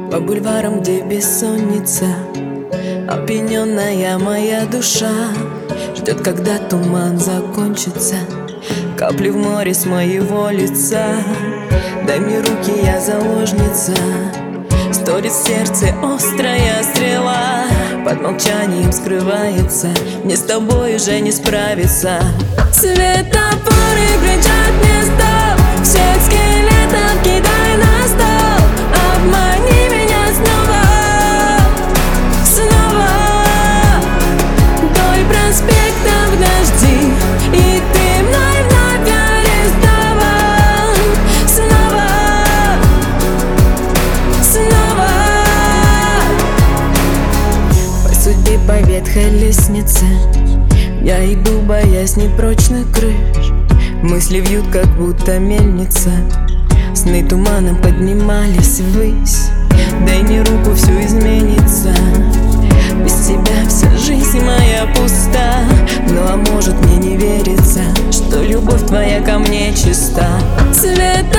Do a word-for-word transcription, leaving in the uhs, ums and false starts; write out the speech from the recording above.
По бульварам, где бессонница, опьяненная моя душа ждет, когда туман закончится. Капли в море с моего лица. Дай мне руки, я заложница. Сторит в сердце острая стрела. Под молчанием скрывается. Мне с тобой уже не справиться. Светофоры кричат мне стоп. Всех скелетов кидай на стол. Обмани меня снова, снова. Вдоль проспектов дожди, и ты мной вновь арестован. Снова, снова. По судьбе, по ветхой лестнице я иду, боясь непрочных крыш. Мысли вьют, как будто мельница. Сны туманом поднимались ввысь. Дай мне руку, все изменится. Без тебя вся жизнь моя пуста. Ну а может мне не верится, что любовь твоя ко мне чиста. Цвета